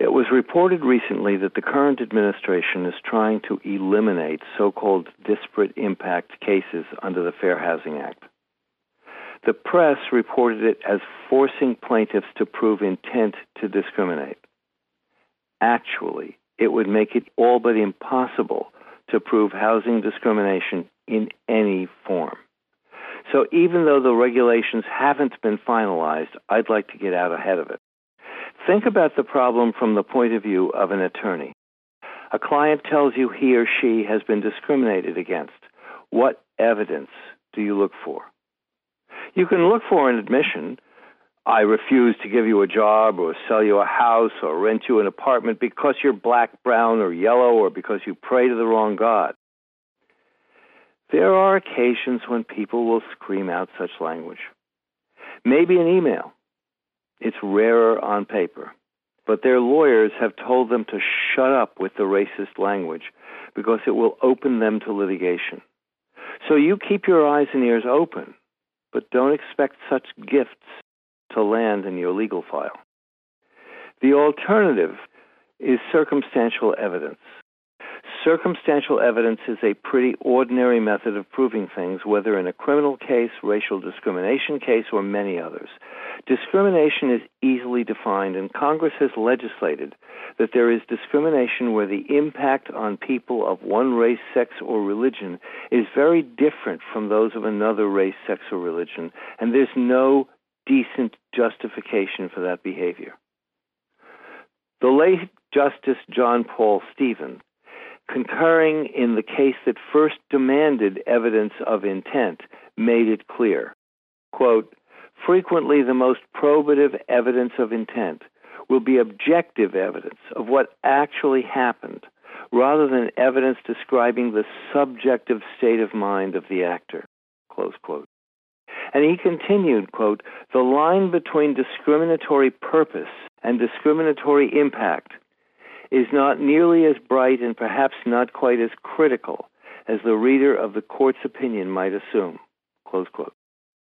It was reported recently that the current administration is trying to eliminate so-called disparate impact cases under the Fair Housing Act. The press reported it as forcing plaintiffs to prove intent to discriminate. Actually, it would make it all but impossible to prove housing discrimination in any form. So even though the regulations haven't been finalized, I'd like to get out ahead of it. Think about the problem from the point of view of an attorney. A client tells you he or she has been discriminated against. What evidence do you look for? You can look for an admission. I refuse to give you a job or sell you a house or rent you an apartment because you're black, brown, or yellow, or because you pray to the wrong God. There are occasions when people will scream out such language. Maybe an email. It's rarer on paper, but their lawyers have told them to shut up with the racist language because it will open them to litigation. So you keep your eyes and ears open, but don't expect such gifts to land in your legal file. The alternative is circumstantial evidence. Circumstantial evidence is a pretty ordinary method of proving things, whether in a criminal case, racial discrimination case, or many others. Discrimination is easily defined, and Congress has legislated that there is discrimination where the impact on people of one race, sex, or religion is very different from those of another race, sex, or religion, and there's no decent justification for that behavior. The late Justice John Paul Stevens, concurring in the case that first demanded evidence of intent, made it clear, quote, frequently the most probative evidence of intent will be objective evidence of what actually happened, rather than evidence describing the subjective state of mind of the actor, close quote. And he continued, quote, the line between discriminatory purpose and discriminatory impact is not nearly as bright and perhaps not quite as critical as the reader of the court's opinion might assume, close quote.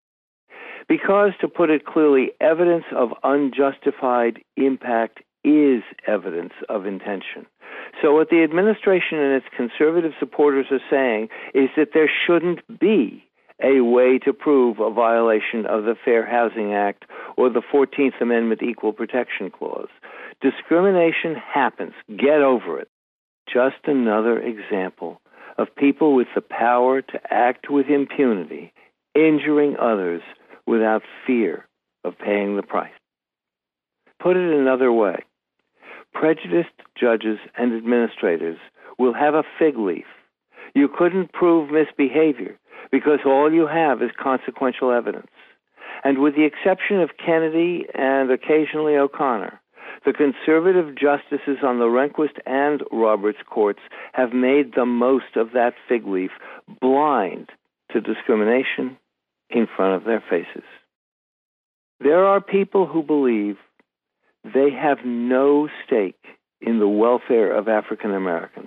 Because, to put it clearly, evidence of unjustified impact is evidence of intention. So what the administration and its conservative supporters are saying is that there shouldn't be a way to prove a violation of the Fair Housing Act or the 14th Amendment Equal Protection Clause. Discrimination happens. Get over it. Just another example of people with the power to act with impunity, injuring others without fear of paying the price. Put it another way, prejudiced judges and administrators will have a fig leaf. You couldn't prove misbehavior because all you have is consequential evidence. And with the exception of Kennedy and occasionally O'Connor, the conservative justices on the Rehnquist and Roberts courts have made the most of that fig leaf, blind to discrimination in front of their faces. There are people who believe they have no stake in the welfare of African Americans,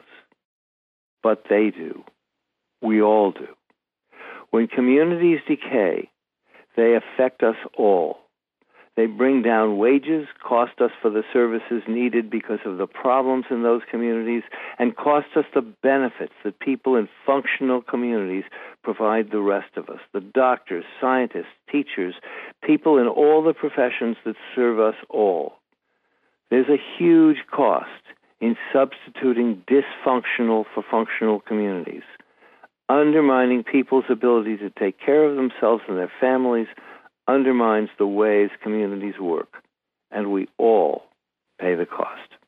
but they do. We all do. When communities decay, they affect us all. They bring down wages, cost us for the services needed because of the problems in those communities, and cost us the benefits that people in functional communities provide the rest of us, the doctors, scientists, teachers, people in all the professions that serve us all. There's a huge cost in substituting dysfunctional for functional communities, undermining people's ability to take care of themselves and their families, undermines the ways communities work, and we all pay the cost.